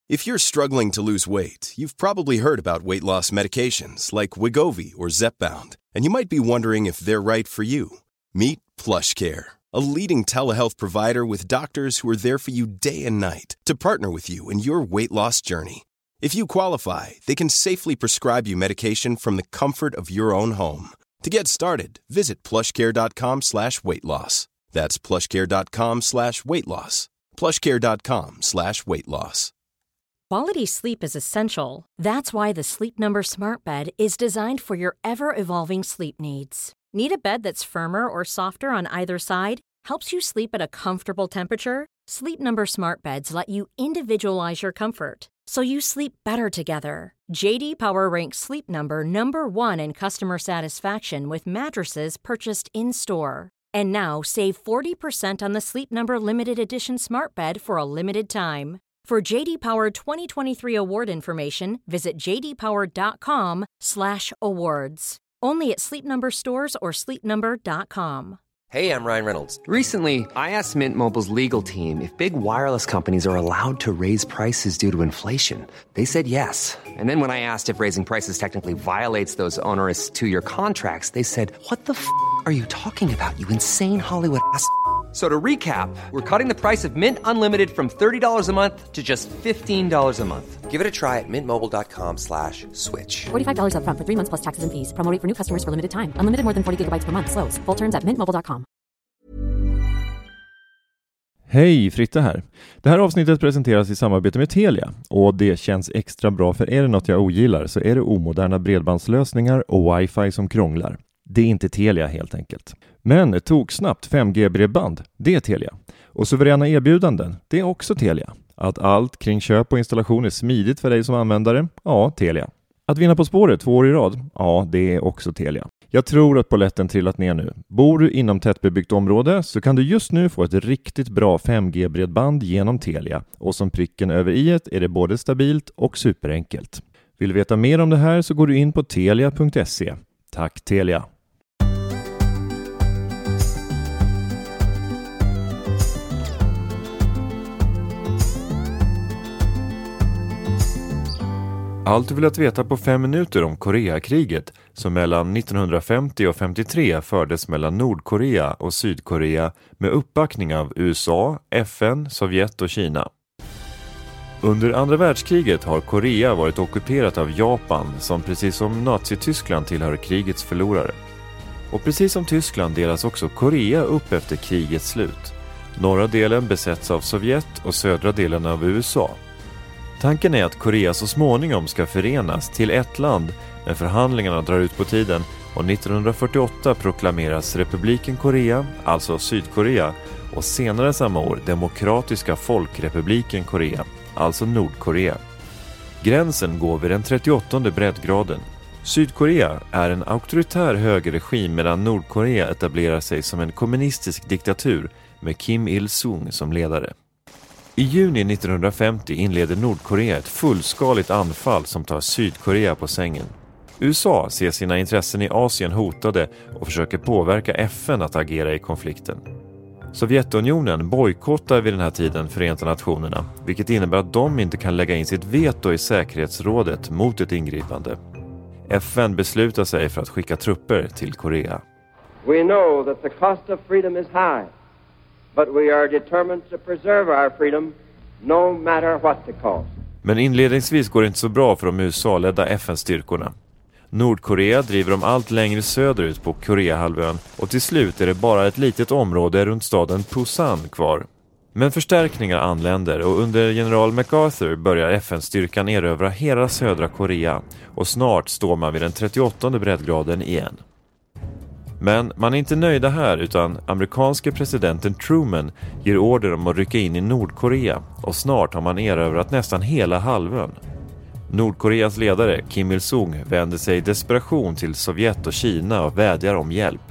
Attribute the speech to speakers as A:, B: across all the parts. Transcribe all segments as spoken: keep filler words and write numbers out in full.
A: If you're struggling to lose weight, you've probably heard about weight loss medications like Wegovy or Zepbound, and you might be wondering if they're right for you. Meet PlushCare, a leading telehealth provider with doctors who are there for you day and night to partner with you in your weight loss journey. If you qualify, they can safely prescribe you medication from the comfort of your own home. To get started, visit plushcare.com slash weight loss. That's plushcare.com slash weight loss. plushcare.com slash weight loss.
B: Quality sleep is essential. That's why the Sleep Number Smart Bed is designed for your ever-evolving sleep needs. Need a bed that's firmer or softer on either side? Helps you sleep at a comfortable temperature? Sleep Number Smart Beds let you individualize your comfort, so you sleep better together. J D Power ranks Sleep Number number one in customer satisfaction with mattresses purchased in-store. And now, save forty percent on the Sleep Number Limited Edition Smart Bed for a limited time. For J D Power twenty twenty-three award information, visit jdpower.com slash awards. Only at Sleep Number stores or sleep number dot com.
C: Hey, I'm Ryan Reynolds. Recently, I asked Mint Mobile's legal team if big wireless companies are allowed to raise prices due to inflation. They said yes. And then when I asked if raising prices technically violates those onerous two-year contracts, they said, what the f*** are you talking about, you insane Hollywood ass f- So to recap, we're cutting the price of Mint Unlimited from thirty dollars a month to just fifteen dollars a month. Give it a try at mintmobile.com slash switch.
D: forty-five dollars up front for three months plus taxes and fees. Promo rate for new customers for limited time. Unlimited more than forty gigabytes per month. Slows full terms at mint mobile dot com.
E: Hej, Fritte här. Det här avsnittet presenteras i samarbete med Telia. Och det känns extra bra, för är det något jag ogillar så är det omoderna bredbandslösningar och wifi som krånglar. Det är inte Telia helt enkelt. Men tog snabbt fem G-bredband, det är Telia. Och suveräna erbjudanden, det är också Telia. Att allt kring köp och installation är smidigt för dig som användare, ja, Telia. Att vinna På spåret två år i rad, ja, det är också Telia. Jag tror att polletten trillat ner nu. Bor du inom tättbebyggt område så kan du just nu få ett riktigt bra fem G-bredband genom Telia. Och som pricken över i-et är det både stabilt och superenkelt. Vill du veta mer om det här så går du in på telia punkt se. Tack Telia! Allt du velat veta på fem minuter om Koreakriget, som mellan nittonhundrafemtio och femtiotre fördes mellan Nordkorea och Sydkorea med uppbackning av U S A, F N, Sovjet och Kina. Under andra världskriget har Korea varit ockuperat av Japan, som precis som Nazityskland tillhör krigets förlorare. Och precis som Tyskland delas också Korea upp efter krigets slut. Norra delen besätts av Sovjet och södra delen av U S A. Tanken är att Korea så småningom ska förenas till ett land, men förhandlingarna drar ut på tiden och nittonhundrafyrtioåtta proklameras Republiken Korea, alltså Sydkorea, och senare samma år Demokratiska folkrepubliken Korea, alltså Nordkorea. Gränsen går vid den trettioåttonde breddgraden. Sydkorea är en auktoritär högerregim medan Nordkorea etablerar sig som en kommunistisk diktatur med Kim Il-sung som ledare. I juni nittonhundrafemtio inleder Nordkorea ett fullskaligt anfall som tar Sydkorea på sängen. U S A ser sina intressen i Asien hotade och försöker påverka F N att agera i konflikten. Sovjetunionen bojkottar vid den här tiden Förenta Nationerna, vilket innebär att de inte kan lägga in sitt veto i säkerhetsrådet mot ett ingripande. F N beslutar sig för att skicka trupper till Korea.
F: We know that the cost of freedom is high. But we are determined to preserve our freedom no matter what the cost.
E: Men inledningsvis går det inte så bra för de U S A-ledda F N-styrkorna. Nordkorea driver dem allt längre söderut på Koreahalvön och till slut är det bara ett litet område runt staden Pusan kvar. Men förstärkningar anländer och under general MacArthur börjar F N-styrkan erövra hela södra Korea och snart står man vid den trettioåttonde breddgraden igen. Men man är inte nöjda här, utan amerikanske presidenten Truman ger order om att rycka in i Nordkorea och snart har man erövrat nästan hela halvön. Nordkoreas ledare Kim Il-sung vänder sig i desperation till Sovjet och Kina och vädjar om hjälp.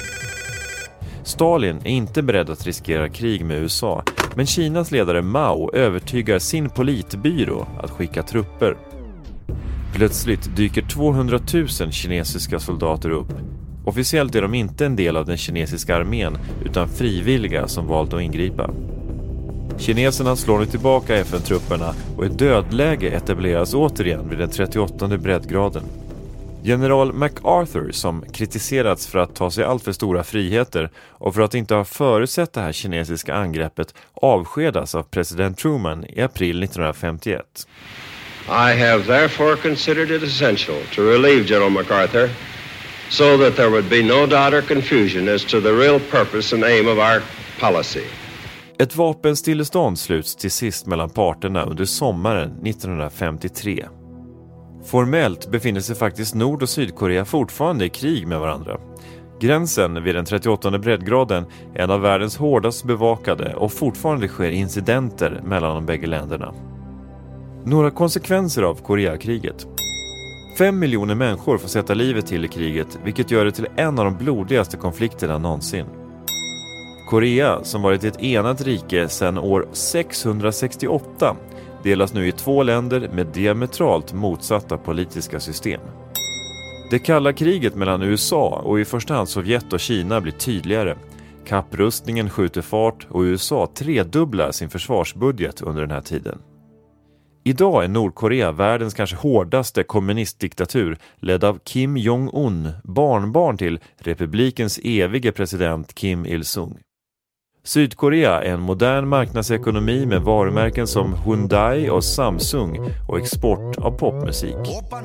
E: Stalin är inte beredd att riskera krig med U S A, men Kinas ledare Mao övertygar sin politbyrå att skicka trupper. Plötsligt dyker tvåhundratusen kinesiska soldater upp. Officiellt är de inte en del av den kinesiska armén utan frivilliga som valt att ingripa. Kineserna slår nu tillbaka F N-trupperna och ett dödläge etableras återigen vid den trettioåttonde breddgraden. General MacArthur, som kritiserats för att ta sig allt för stora friheter och för att inte ha förutsett det här kinesiska angreppet, avskedas av president Truman i april nittonhundrafemtioett.
F: I have therefore considered it essential to relieve General MacArthur so that there would be no doubt or confusion as to the real purpose and aim of our policy.
E: Ett vapenstillestånd sluts till sist mellan parterna under sommaren nittonhundrafemtiotre. Formellt befinner sig faktiskt Nord- och Sydkorea fortfarande i krig med varandra. Gränsen vid den trettioåttonde breddgraden är en av världens hårdast bevakade och fortfarande sker incidenter mellan de bägge länderna. Några konsekvenser av Koreakriget. Fem miljoner människor får sätta livet till i kriget, vilket gör det till en av de blodigaste konflikterna någonsin. Korea, som varit ett enat rike sedan år sexhundrasextioåtta, delas nu i två länder med diametralt motsatta politiska system. Det kalla kriget mellan U S A och i första hand Sovjet och Kina blir tydligare. Kapprustningen skjuter fart och U S A tredubblar sin försvarsbudget under den här tiden. Idag är Nordkorea världens kanske hårdaste kommunistdiktatur, ledd av Kim Jong-un, barnbarn till republikens evige president Kim Il-sung. Sydkorea är en modern marknadsekonomi med varumärken som Hyundai och Samsung och export av popmusik.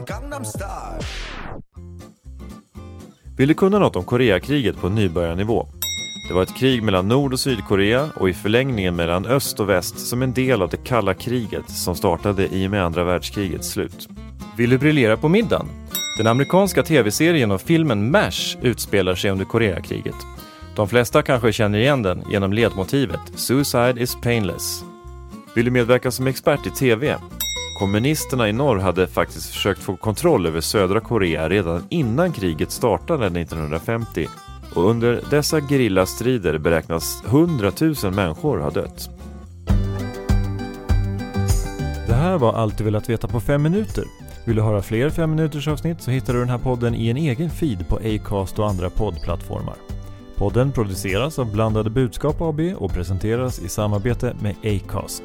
E: Vill du kunna något om Koreakriget på nybörjarnivå? Det var ett krig mellan Nord- och Sydkorea och i förlängningen mellan öst och väst som en del av det kalla kriget som startade i och med andra världskrigets slut. Vill du briljera på middagen? Den amerikanska tv-serien och filmen MASH utspelar sig under Koreakriget. De flesta kanske känner igen den genom ledmotivet Suicide is painless. Vill du medverka som expert i tv? Kommunisterna i norr hade faktiskt försökt få kontroll över södra Korea redan innan kriget startade nittonhundrafemtio. Och under dessa gerillastrider beräknas hundratusen människor ha dött. Det här var allt du velat veta på fem minuter. Vill du höra fler fem minuters avsnitt så hittar du den här podden i en egen feed på Acast och andra poddplattformar. Podden produceras av Blandade Budskap A B och presenteras i samarbete med Acast.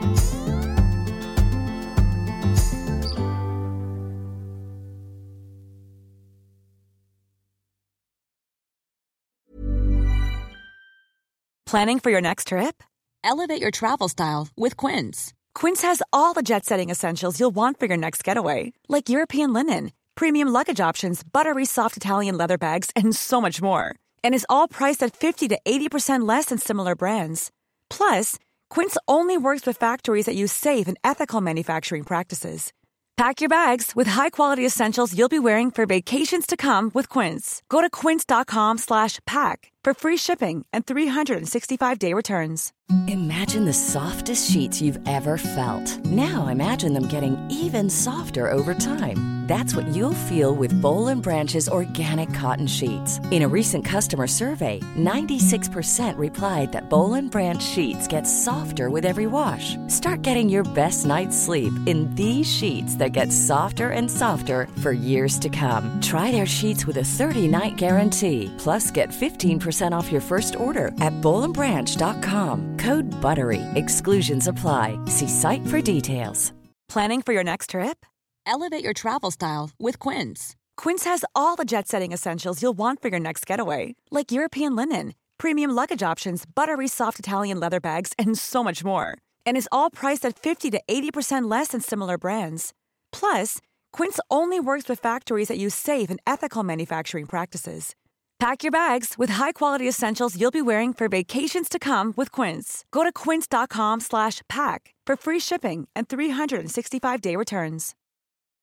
G: Planning for your next trip? Elevate your travel style with Quince. Quince has all the jet-setting essentials you'll want for your next getaway, like European linen, premium luggage options, buttery soft Italian leather bags, and so much more. And is all priced at fifty to eighty percent less than similar brands. Plus, Quince only works with factories that use safe and ethical manufacturing practices. Pack your bags with high-quality essentials you'll be wearing for vacations to come with Quince. Go to quince.com slash pack for free shipping and three sixty-five day returns.
H: Imagine the softest sheets you've ever felt. Now imagine them getting even softer over time. That's what you'll feel with Boll and Branch's organic cotton sheets. In a recent customer survey, ninety-six percent replied that Boll and Branch sheets get softer with every wash. Start getting your best night's sleep in these sheets that get softer and softer for years to come. Try their sheets with a thirty-night guarantee. Plus, get fifteen percent off your first order at boll and branch dot com. Code BUTTERY. Exclusions apply. See site for details.
G: Planning for your next trip? Elevate your travel style with Quince. Quince has all the jet-setting essentials you'll want for your next getaway, like European linen, premium luggage options, buttery soft Italian leather bags, and so much more. And is all priced at fifty to eighty percent less than similar brands. Plus, Quince only works with factories that use safe and ethical manufacturing practices. Pack your bags with high-quality essentials you'll be wearing for vacations to come with Quince. Go to quince.com slash pack for free shipping and three sixty-five day returns.